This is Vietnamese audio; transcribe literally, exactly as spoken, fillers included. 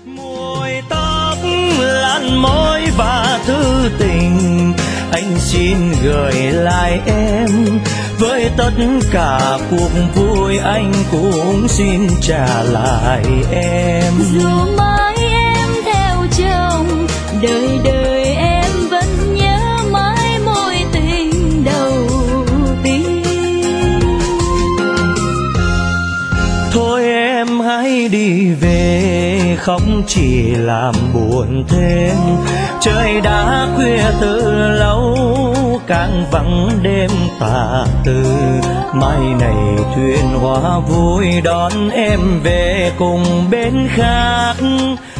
Mùi tóc làn môi và thư tình anh xin gửi lại em, với tất cả cuộc vui anh cũng xin trả lại em. Dù mãi em theo chồng, đời đời em vẫn nhớ mãi mối tình đầu tiên. Thôi em hãy đi về, không chỉ làm buồn thêm. Trời đã khuya từ lâu, càng vắng đêm tà tư. Mai này thuyền hoa vui đón em về cùng bên khác.